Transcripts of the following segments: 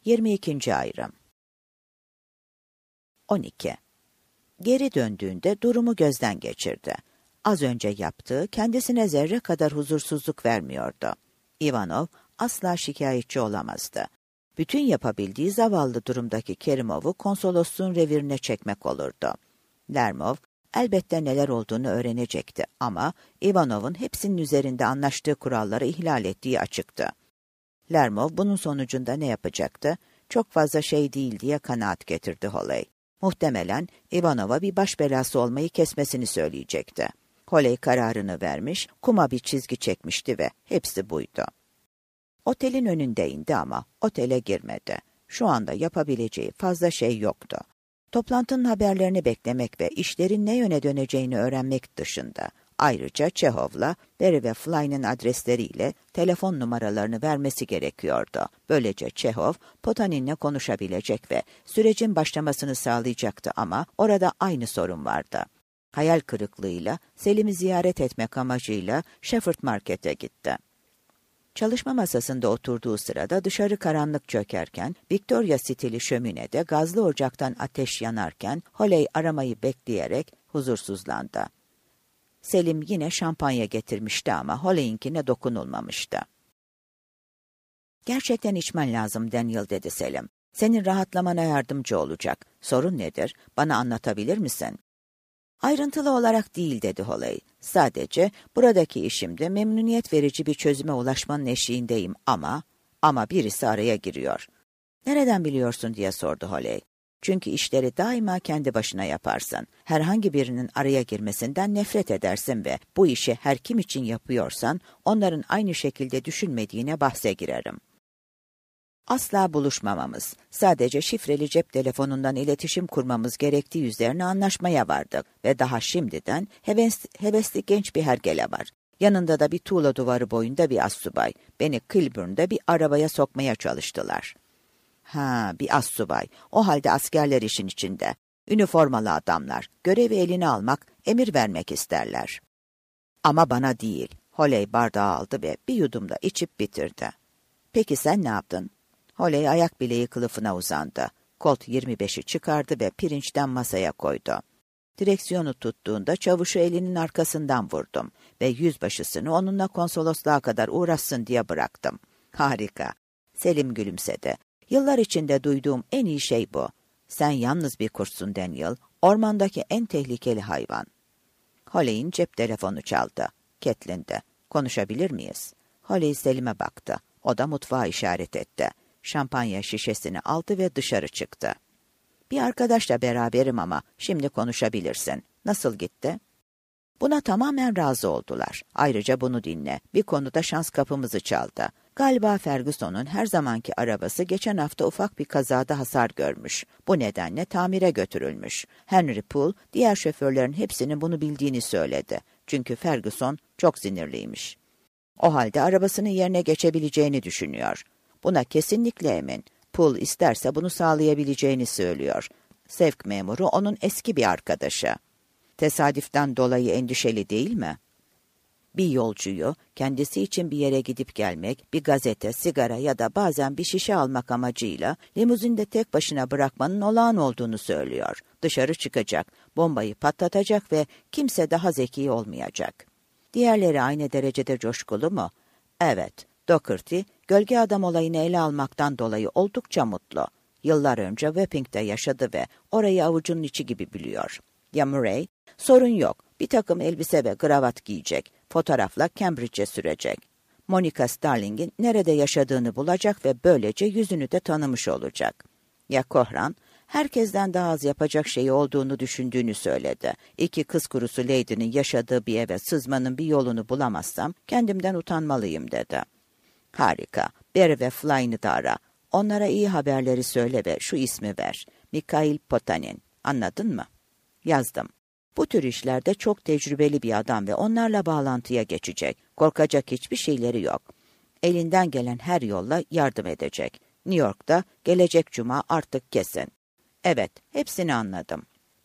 22. ayrım. 12. Geri döndüğünde durumu gözden geçirdi. Az önce yaptığı kendisine zerre kadar huzursuzluk vermiyordu. Ivanov asla şikayetçi olamazdı. Bütün yapabildiği zavallı durumdaki Kerimov'u konsolosluğun revirine çekmek olurdu. Lermov elbette neler olduğunu öğrenecekti ama Ivanov'un hepsinin üzerinde anlaştığı kuralları ihlal ettiği açıktı. Lermov bunun sonucunda ne yapacaktı? Çok fazla şey değil diye kanaat getirdi Holey. Muhtemelen Ivanov'a bir baş belası olmayı kesmesini söyleyecekti. Holey kararını vermiş, kuma bir çizgi çekmişti ve hepsi buydu. Otelin önünde indi ama otele girmedi. Şu anda yapabileceği fazla şey yoktu. Toplantının haberlerini beklemek ve işlerin ne yöne döneceğini öğrenmek dışında. Ayrıca Çehov'la Berry ve Fly'nin adresleriyle telefon numaralarını vermesi gerekiyordu. Böylece Çehov, Potanin'le konuşabilecek ve sürecin başlamasını sağlayacaktı ama orada aynı sorun vardı. Hayal kırıklığıyla Selim'i ziyaret etmek amacıyla Shepherd Market'e gitti. Çalışma masasında oturduğu sırada dışarı karanlık çökerken, Victoria stili şöminede gazlı ocaktan ateş yanarken, Holey aramayı bekleyerek huzursuzlandı. Selim yine şampanya getirmişti ama Holey'inkine dokunulmamıştı. "Gerçekten içmen lazım Daniel," dedi Selim. "Senin rahatlamana yardımcı olacak. Sorun nedir? Bana anlatabilir misin?" "Ayrıntılı olarak değil," dedi Holey. "Sadece buradaki işimde memnuniyet verici bir çözüme ulaşmanın eşiğindeyim ama birisi araya giriyor." "Nereden biliyorsun?" diye sordu Holey. "Çünkü işleri daima kendi başına yaparsın. Herhangi birinin araya girmesinden nefret edersin ve bu işi her kim için yapıyorsan onların aynı şekilde düşünmediğine bahse girerim. Asla buluşmamamız, sadece şifreli cep telefonundan iletişim kurmamız gerektiği üzerine anlaşmaya vardık ve daha şimdiden hevesli genç bir hergele var. Yanında da bir tuğla duvarı boyunda bir astsubay. Beni Kilburn'da bir arabaya sokmaya çalıştılar." "Ha, bir astsubay. O halde askerler işin içinde. Üniformalı adamlar. Görevi eline almak, emir vermek isterler." "Ama bana değil." Holey bardağı aldı ve bir yudumda içip bitirdi. "Peki sen ne yaptın?" Holey ayak bileği kılıfına uzandı. Colt 25'i çıkardı ve pirinçten masaya koydu. Direksiyonu tuttuğunda çavuşu elinin arkasından vurdum ve yüzbaşısını onunla konsolosluğa kadar uğraşsın diye bıraktım. "Harika." Selim gülümsedi. "Yıllar içinde duyduğum en iyi şey bu. Sen yalnız bir kurtsun Daniel, ormandaki en tehlikeli hayvan." Holey'in cep telefonu çaldı. Catherine'di. "Konuşabilir miyiz?" Holey Selim'e baktı. O da mutfağa işaret etti. Şampanya şişesini aldı ve dışarı çıktı. "Bir arkadaşla beraberim ama şimdi konuşabilirsin. Nasıl gitti?" Buna tamamen razı oldular. "Ayrıca bunu dinle. Bir konuda şans kapımızı çaldı. Galiba Ferguson'un her zamanki arabası geçen hafta ufak bir kazada hasar görmüş. Bu nedenle tamire götürülmüş. Henry Poole, diğer şoförlerin hepsinin bunu bildiğini söyledi. Çünkü Ferguson çok sinirliymiş. O halde arabasının yerine geçebileceğini düşünüyor. Buna kesinlikle emin. Poole isterse bunu sağlayabileceğini söylüyor. Sevk memuru onun eski bir arkadaşı. Tesadüften dolayı endişeli değil mi? Bir yolcuyu kendisi için bir yere gidip gelmek, bir gazete, sigara ya da bazen bir şişe almak amacıyla limuzinde tek başına bırakmanın olağan olduğunu söylüyor. Dışarı çıkacak, bombayı patlatacak ve kimse daha zeki olmayacak. Diğerleri aynı derecede coşkulu mu? Evet, Doherty, gölge adam olayını ele almaktan dolayı oldukça mutlu. Yıllar önce Wapping'de yaşadı ve orayı avucunun içi gibi biliyor. Ya Murray? Sorun yok. Bir takım elbise ve kravat giyecek. Fotoğrafla Cambridge'e sürecek. Monica Starling'in nerede yaşadığını bulacak ve böylece yüzünü de tanımış olacak. Ya Cohran? Herkesten daha az yapacak şeyi olduğunu düşündüğünü söyledi. İki kız kurusu Lady'nin yaşadığı bir eve sızmanın bir yolunu bulamazsam kendimden utanmalıyım dedi. Harika. Berry ve Fly'ını da ara. Onlara iyi haberleri söyle ve şu ismi ver. Mikhail Potanin. Anladın mı? Yazdım. Bu tür işlerde çok tecrübeli bir adam ve onlarla bağlantıya geçecek. Korkacak hiçbir şeyleri yok. Elinden gelen her yolla yardım edecek. New York'ta gelecek cuma artık kesin. Evet, hepsini anladım.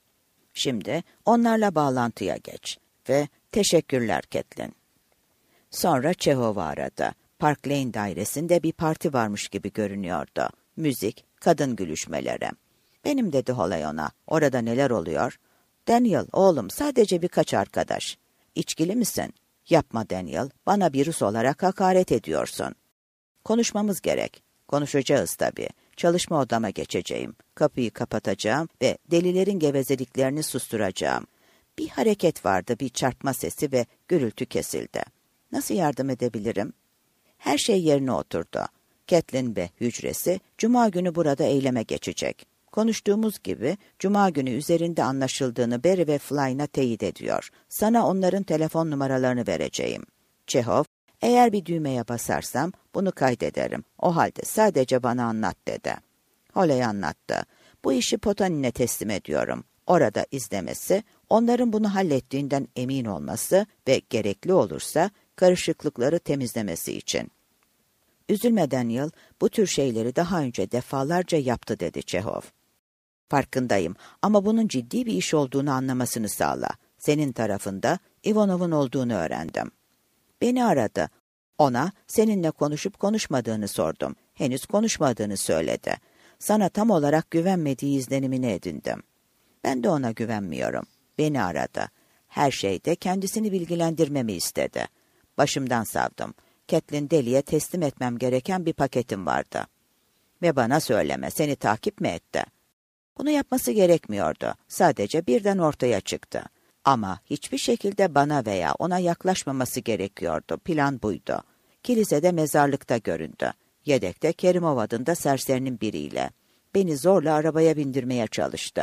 Şimdi onlarla bağlantıya geç ve teşekkürler Catelyn. Sonra Çehov'u aradı. Park Lane dairesinde bir parti varmış gibi görünüyordu. Müzik, kadın gülüşmeleri. Benim dedi Holly ona. Orada neler oluyor? Daniel, oğlum sadece birkaç arkadaş. İçkili misin? Yapma Daniel, bana bir Rus olarak hakaret ediyorsun. Konuşmamız gerek. Konuşacağız tabii. Çalışma odama geçeceğim. Kapıyı kapatacağım ve delilerin gevezeliklerini susturacağım. Bir hareket vardı, bir çarpma sesi ve gürültü kesildi. Nasıl yardım edebilirim? Her şey yerine oturdu. Catelyn ve hücresi Cuma günü burada eyleme geçecek. Konuştuğumuz gibi Cuma günü üzerinde anlaşıldığını Barry ve Flynn'a teyit ediyor. Sana onların telefon numaralarını vereceğim. Çehov, eğer bir düğmeye basarsam bunu kaydederim. O halde sadece bana anlat dedi. Holly anlattı. Bu işi Potanin'e teslim ediyorum. Orada izlemesi, onların bunu hallettiğinden emin olması ve gerekli olursa karışıklıkları temizlemesi için. Üzülme Daniel, bu tür şeyleri daha önce defalarca yaptı dedi Çehov. Farkındayım ama bunun ciddi bir iş olduğunu anlamasını sağla. Senin tarafında Ivanov'un olduğunu öğrendim. Beni aradı. Ona seninle konuşup konuşmadığını sordum. Henüz konuşmadığını söyledi. Sana tam olarak güvenmediği izlenimini edindim. Ben de ona güvenmiyorum. Beni aradı. Her şeyde kendisini bilgilendirmemi istedi. Başımdan savdım. Catelyn Deli'ye teslim etmem gereken bir paketim vardı. Ve bana söyleme, seni takip mi etti? Bunu yapması gerekmiyordu. Sadece birden ortaya çıktı. Ama hiçbir şekilde bana veya ona yaklaşmaması gerekiyordu. Plan buydu. Kilisede mezarlıkta göründü. Yedekte Kerimov adında serserinin biriyle. Beni zorla arabaya bindirmeye çalıştı.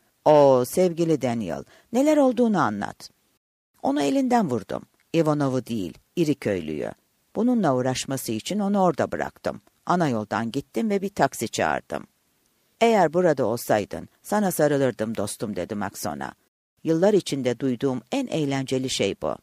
O sevgili Daniel, neler olduğunu anlat. Onu elinden vurdum. Ivanov'u değil, iri köylüyü. Bununla uğraşması için onu orada bıraktım. Ana yoldan gittim ve bir taksi çağırdım. Eğer burada olsaydın, sana sarılırdım dostum dedi Max ona. Yıllar içinde duyduğum en eğlenceli şey bu.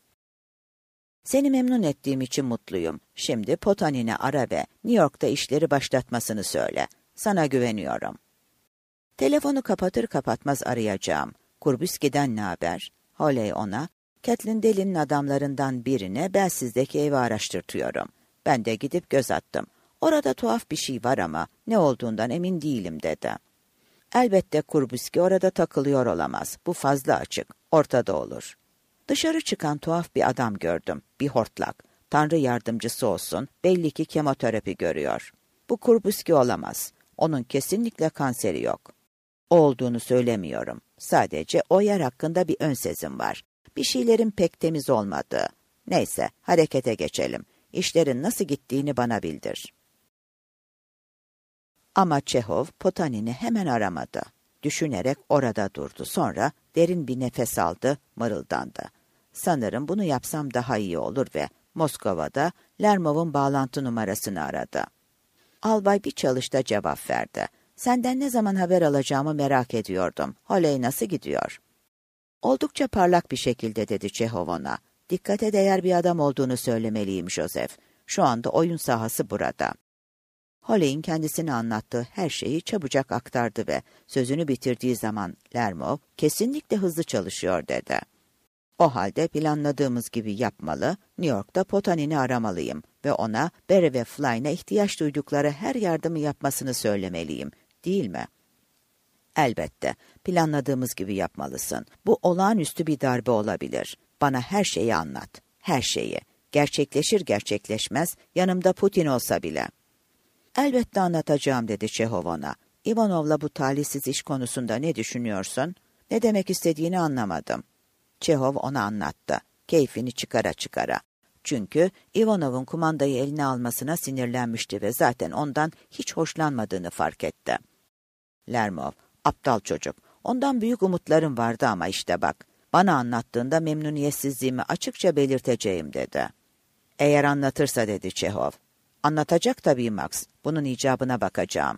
Seni memnun ettiğim için mutluyum. Şimdi Potanin'i ara ve New York'ta işleri başlatmasını söyle. Sana güveniyorum. Telefonu kapatır kapatmaz arayacağım. Kurbüski'den ne haber? Holly ona, Catelyn Deli'nin adamlarından birine Belsiz'deki evi araştırtıyorum. Ben de gidip göz attım. Orada tuhaf bir şey var ama ne olduğundan emin değilim dedi. Elbette Kurbüski orada takılıyor olamaz. Bu fazla açık. Ortada olur. Dışarı çıkan tuhaf bir adam gördüm. Bir hortlak. Tanrı yardımcısı olsun. Belli ki kemoterapi görüyor. Bu Kurbüski olamaz. Onun kesinlikle kanseri yok. O olduğunu söylemiyorum. Sadece o yer hakkında bir ön sezim var. Bir şeylerin pek temiz olmadığı. Neyse, harekete geçelim. İşlerin nasıl gittiğini bana bildir. Ama Çehov, Potanin'i hemen aramadı. Düşünerek orada durdu. Sonra derin bir nefes aldı, mırıldandı. Sanırım bunu yapsam daha iyi olur ve Moskova'da Lermov'un bağlantı numarasını aradı. Albay bir çalışta cevap verdi. Senden ne zaman haber alacağımı merak ediyordum. Holly nasıl gidiyor? Oldukça parlak bir şekilde dedi Çehov ona. Dikkate değer bir adam olduğunu söylemeliyim Joseph. Şu anda oyun sahası burada. Holly'in kendisine anlattığı her şeyi çabucak aktardı ve sözünü bitirdiği zaman Lermov kesinlikle hızlı çalışıyor dedi. O halde planladığımız gibi yapmalı, New York'ta Potanin'i aramalıyım ve ona Barry ve Flynn'a ihtiyaç duydukları her yardımı yapmasını söylemeliyim, değil mi? Elbette, planladığımız gibi yapmalısın. Bu olağanüstü bir darbe olabilir. Bana her şeyi anlat, her şeyi. Gerçekleşir gerçekleşmez, yanımda Putin olsa bile. Elbette anlatacağım dedi Çehov ona. Ivanov'la bu talihsiz iş konusunda ne düşünüyorsun? Ne demek istediğini anlamadım. Çehov ona anlattı. Keyfini çıkara çıkara. Çünkü Ivanov'un kumandayı eline almasına sinirlenmişti ve zaten ondan hiç hoşlanmadığını fark etti. Lermov, aptal çocuk. Ondan büyük umutlarım vardı ama işte bak. Bana anlattığında memnuniyetsizliğimi açıkça belirteceğim dedi. Eğer anlatırsa dedi Çehov. Anlatacak tabii Max. Bunun icabına bakacağım.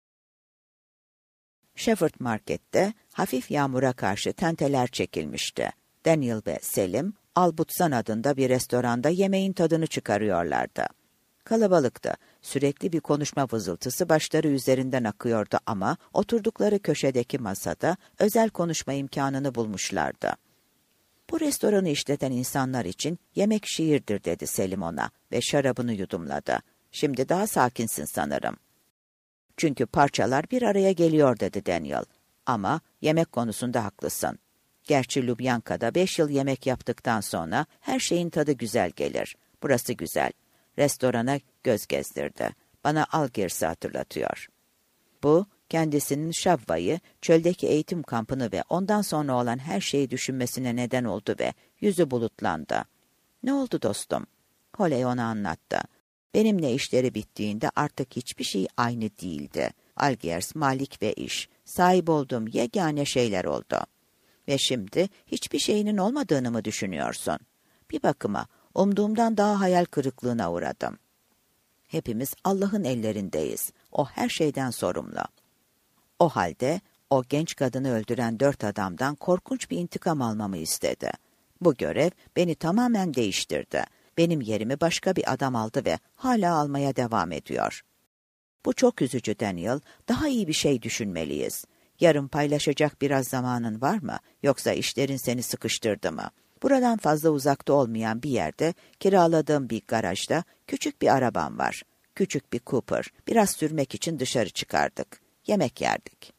Shepherd Market'te hafif yağmura karşı tenteler çekilmişti. Daniel ve Selim, Albutsan adında bir restoranda yemeğin tadını çıkarıyorlardı. Kalabalıktı. Sürekli bir konuşma vızıltısı başları üzerinden akıyordu ama oturdukları köşedeki masada özel konuşma imkanını bulmuşlardı. Bu restoranı işleten insanlar için yemek şiirdir dedi Selim ona ve şarabını yudumladı. Şimdi daha sakinsin sanırım. Çünkü parçalar bir araya geliyor dedi Daniel. Ama yemek konusunda haklısın. Gerçi Lubyanka'da 5 yıl yemek yaptıktan sonra her şeyin tadı güzel gelir. Burası güzel. Restorana göz gezdirdi. Bana Algirs'i hatırlatıyor. Bu, kendisinin Şavva'yı, çöldeki eğitim kampını ve ondan sonra olan her şeyi düşünmesine neden oldu ve yüzü bulutlandı. Ne oldu dostum? Holey ona anlattı. Benimle işleri bittiğinde artık hiçbir şey aynı değildi. Algiers, malik ve iş, sahip olduğum yegane şeyler oldu. Ve şimdi hiçbir şeyinin olmadığını mı düşünüyorsun? Bir bakıma, umduğumdan daha hayal kırıklığına uğradım. Hepimiz Allah'ın ellerindeyiz. O her şeyden sorumlu. O halde o genç kadını öldüren 4 adamdan korkunç bir intikam almamı istedi. Bu görev beni tamamen değiştirdi. Benim yerimi başka bir adam aldı ve hala almaya devam ediyor. Bu çok üzücü Daniel. Daha iyi bir şey düşünmeliyiz. Yarın paylaşacak biraz zamanın var mı? Yoksa işlerin seni sıkıştırdı mı? Buradan fazla uzakta olmayan bir yerde kiraladığım bir garajda küçük bir arabam var. Küçük bir Cooper. Biraz sürmek için dışarı çıkardık. Yemek yerdik.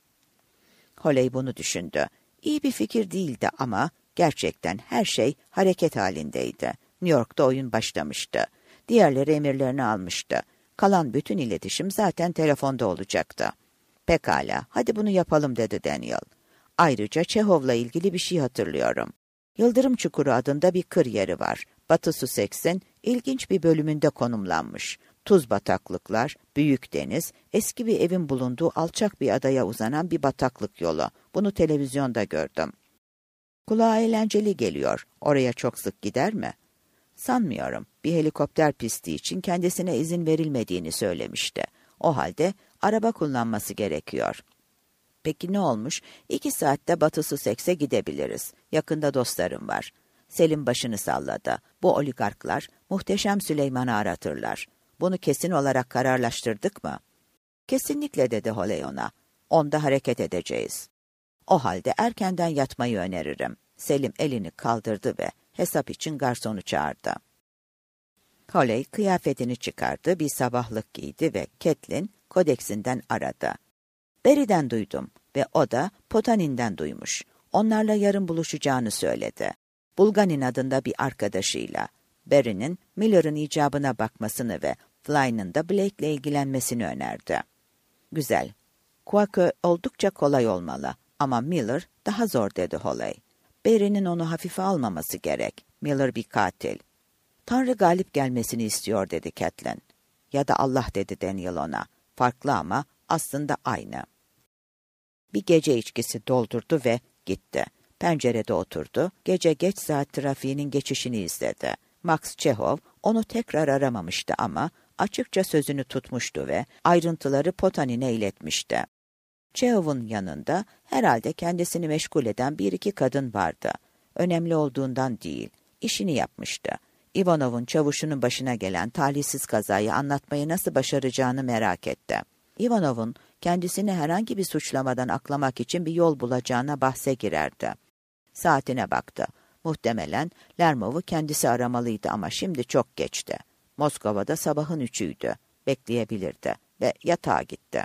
Holey bunu düşündü. İyi bir fikir değildi ama gerçekten her şey hareket halindeydi. New York'ta oyun başlamıştı. Diğerleri emirlerini almıştı. Kalan bütün iletişim zaten telefonda olacaktı. Pekala, hadi bunu yapalım dedi Daniel. Ayrıca Çehov'la ilgili bir şey hatırlıyorum. Yıldırım Çukuru adında bir kır yeri var. Batı Sussex'in ilginç bir bölümünde konumlanmış. Tuz bataklıklar, büyük deniz, eski bir evin bulunduğu alçak bir adaya uzanan bir bataklık yolu. Bunu televizyonda gördüm. Kulağa eğlenceli geliyor. Oraya çok sık gider mi? Sanmıyorum. Bir helikopter pisti için kendisine izin verilmediğini söylemişti. O halde araba kullanması gerekiyor. Peki ne olmuş? 2 saatte Batı Sussex'e gidebiliriz. Yakında dostlarım var. Selim başını salladı. Bu oligarklar Muhteşem Süleyman'ı aratırlar. Bunu kesin olarak kararlaştırdık mı? Kesinlikle dedi Holey ona. Onda hareket edeceğiz. O halde erkenden yatmayı öneririm. Selim elini kaldırdı ve hesap için garsonu çağırdı. Holey kıyafetini çıkardı, bir sabahlık giydi ve Catelyn kodeksinden aradı. Barry'den duydum ve o da Potanin'den duymuş. Onlarla yarın buluşacağını söyledi. Bulganin adında bir arkadaşıyla. Barry'nin Miller'ın icabına bakmasını ve Flynn'ın da Blake'le ilgilenmesini önerdi. Güzel. Quaker oldukça kolay olmalı ama Miller daha zor dedi Holey. Barry'nin onu hafife almaması gerek. Miller bir katil. Tanrı galip gelmesini istiyor dedi Catelyn. Ya da Allah dedi Daniel ona. Farklı ama aslında aynı. Bir gece içkisi doldurdu ve gitti. Pencerede oturdu. Gece geç saat trafiğinin geçişini izledi. Max Çehov onu tekrar aramamıştı ama açıkça sözünü tutmuştu ve ayrıntıları Potanin'e iletmişti. Çehov'un yanında herhalde kendisini meşgul eden 1-2 kadın vardı. Önemli olduğundan değil, işini yapmıştı. Ivanov'un çavuşunun başına gelen talihsiz kazayı anlatmayı nasıl başaracağını merak etti. Ivanov'un kendisini herhangi bir suçlamadan aklamak için bir yol bulacağına bahse girerdi. Saatine baktı. Muhtemelen Lermov'u kendisi aramalıydı ama şimdi çok geçti. Moskova'da sabahın 3'üydü. Bekleyebilirdi ve yatağa gitti.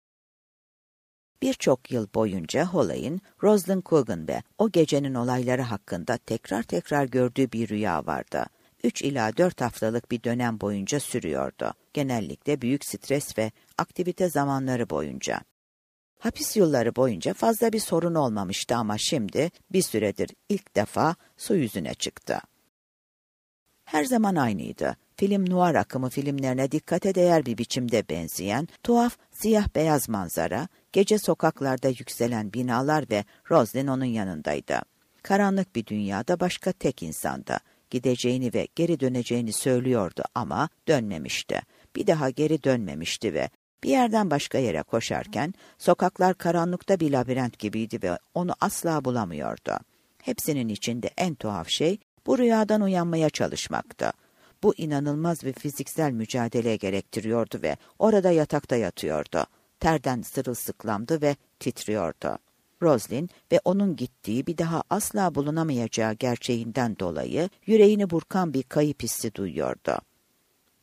Birçok yıl boyunca Holey'in Rosalind Coogan ve o gecenin olayları hakkında tekrar tekrar gördüğü bir rüya vardı. 3 ila 4 haftalık bir dönem boyunca sürüyordu. Genellikle büyük stres ve aktivite zamanları boyunca. Hapis yılları boyunca fazla bir sorun olmamıştı ama şimdi bir süredir ilk defa su yüzüne çıktı. Her zaman aynıydı. Film noir akımı filmlerine dikkate değer bir biçimde benzeyen, tuhaf siyah-beyaz manzara, gece sokaklarda yükselen binalar ve Rosalind onun yanındaydı. Karanlık bir dünyada başka tek insandı. Gideceğini ve geri döneceğini söylüyordu ama dönmemişti. Bir daha geri dönmemişti ve bir yerden başka yere koşarken sokaklar karanlıkta bir labirent gibiydi ve onu asla bulamıyordu. Hepsinin içinde en tuhaf şey bu rüyadan uyanmaya çalışmaktı. Bu inanılmaz bir fiziksel mücadele gerektiriyordu ve orada yatakta yatıyordu. Terden sırılsıklamdı ve titriyordu. Rosalind ve onun gittiği bir daha asla bulunamayacağı gerçeğinden dolayı yüreğini burkan bir kayıp hissi duyuyordu.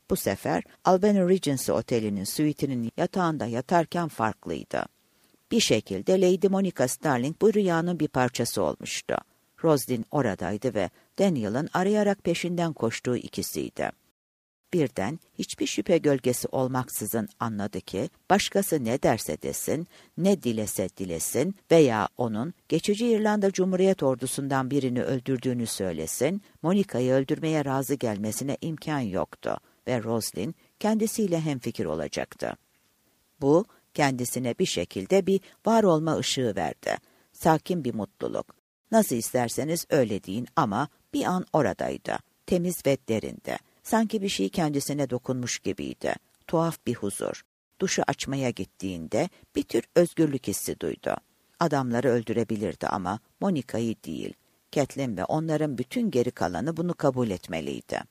Bu sefer Albany Regency Oteli'nin suite'inin yatağında yatarken farklıydı. Bir şekilde Lady Monica Starling bu rüyanın bir parçası olmuştu. Rosalind oradaydı ve Daniel'ın arayarak peşinden koştuğu ikisiydi. Birden hiçbir şüphe gölgesi olmaksızın anladı ki başkası ne derse desin, ne dilese dilesin veya onun geçici İrlanda Cumhuriyet ordusundan birini öldürdüğünü söylesin, Monica'yı öldürmeye razı gelmesine imkan yoktu ve Rosalind kendisiyle hemfikir olacaktı. Bu kendisine bir şekilde bir var olma ışığı verdi. Sakin bir mutluluk. Nasıl isterseniz öyle deyin ama bir an oradaydı. Temiz ve derindi. Sanki bir şey kendisine dokunmuş gibiydi. Tuhaf bir huzur. Duşu açmaya gittiğinde bir tür özgürlük hissi duydu. Adamları öldürebilirdi ama Monica'yı değil. Catelyn ve onların bütün geri kalanı bunu kabul etmeliydi.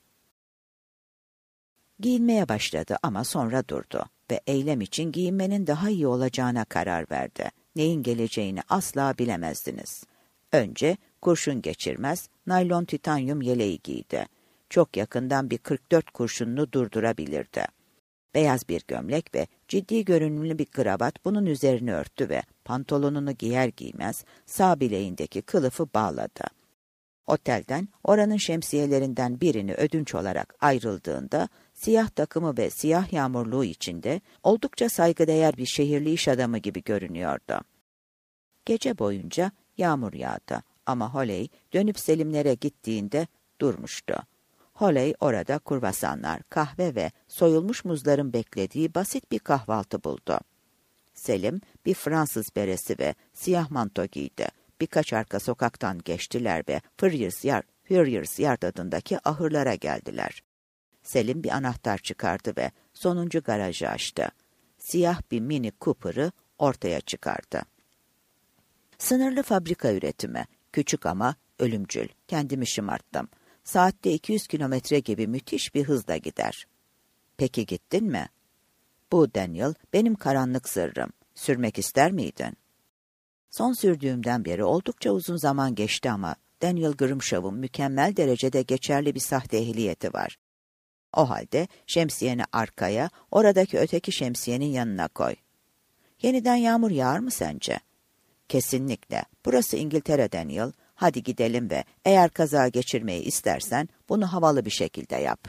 Giyinmeye başladı ama sonra durdu ve eylem için giyinmenin daha iyi olacağına karar verdi. Neyin geleceğini asla bilemezdiniz. Önce kurşun geçirmez, naylon titanyum yeleği giydi. Çok yakından bir 44 kurşununu durdurabilirdi. Beyaz bir gömlek ve ciddi görünümlü bir kravat bunun üzerine örttü ve pantolonunu giyer giymez sağ bileğindeki kılıfı bağladı. Otelden oranın şemsiyelerinden birini ödünç olarak ayrıldığında siyah takımı ve siyah yağmurluğu içinde oldukça saygıdeğer bir şehirli iş adamı gibi görünüyordu. Gece boyunca yağmur yağdı ama Holly dönüp Selimlere gittiğinde durmuştu. Holly orada kruvasanlar, kahve ve soyulmuş muzların beklediği basit bir kahvaltı buldu. Selim bir Fransız beresi ve siyah manto giydi. Birkaç arka sokaktan geçtiler ve Furriers Yard adındaki ahırlara geldiler. Selim bir anahtar çıkardı ve sonuncu garajı açtı. Siyah bir Mini Cooper'ı ortaya çıkardı. Sınırlı fabrika üretimi, küçük ama ölümcül. Kendimi şımarttım. Saatte 200 kilometre gibi müthiş bir hızla gider. Peki gittin mi? Bu Daniel, benim karanlık sırrım. Sürmek ister miydin? Son sürdüğümden beri oldukça uzun zaman geçti ama Daniel Grimshaw'un mükemmel derecede geçerli bir sahte ehliyeti var. O halde şemsiyeni arkaya, oradaki öteki şemsiyenin yanına koy. Yeniden yağmur yağar mı sence? Kesinlikle. Burası İngiltere Daniel. Hadi gidelim ve eğer kaza geçirmeyi istersen bunu havalı bir şekilde yap.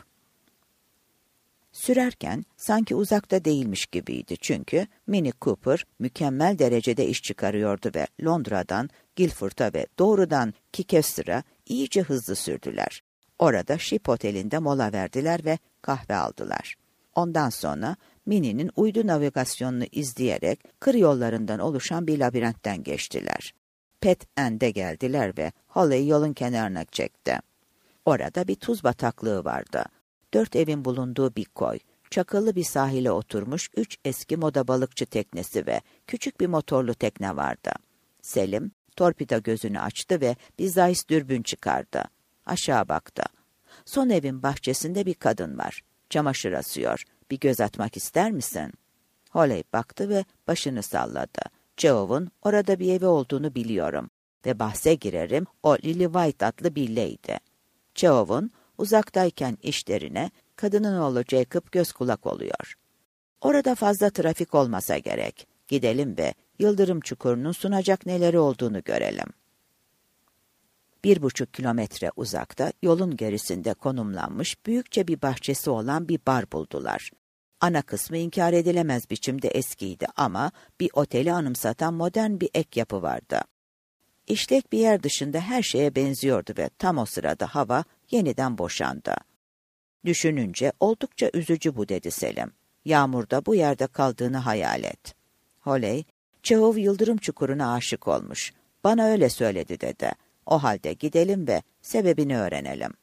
Sürerken sanki uzakta değilmiş gibiydi çünkü Mini Cooper mükemmel derecede iş çıkarıyordu ve Londra'dan Guildford'a ve doğrudan Chichester'a iyice hızlı sürdüler. Orada Ship Oteli'nde mola verdiler ve kahve aldılar. Ondan sonra Mini'nin uydu navigasyonunu izleyerek kır yollarından oluşan bir labirentten geçtiler. Pet End'e geldiler ve Holly'yi yolun kenarına çekti. Orada bir tuz bataklığı vardı. 4 evin bulunduğu bir koy, çakıllı bir sahile oturmuş 3 eski moda balıkçı teknesi ve küçük bir motorlu tekne vardı. Selim, torpido gözünü açtı ve bir Zeiss dürbün çıkardı. Aşağı baktı. Son evin bahçesinde bir kadın var. Çamaşır asıyor. Bir göz atmak ister misin? Holly baktı ve başını salladı. Geoff'un orada bir evi olduğunu biliyorum ve bahse girerim o Lily White adlı bir lady. Geoff'un uzaktayken işlerine kadının oğlu Jacob göz kulak oluyor. Orada fazla trafik olmasa gerek. Gidelim ve Yıldırım Çukuru'nun sunacak neleri olduğunu görelim. 1,5 kilometre uzakta yolun gerisinde konumlanmış büyükçe bir bahçesi olan bir bar buldular. Ana kısmı inkar edilemez biçimde eskiydi ama bir oteli anımsatan modern bir ek yapı vardı. İşlek bir yer dışında her şeye benziyordu ve tam o sırada hava yeniden boşandı. Düşününce oldukça üzücü bu dedi Selim. Yağmurda bu yerde kaldığını hayal et. Holly, Geoff Yıldırım Çukuru'na aşık olmuş. Bana öyle söyledi dedi. O halde gidelim ve sebebini öğrenelim.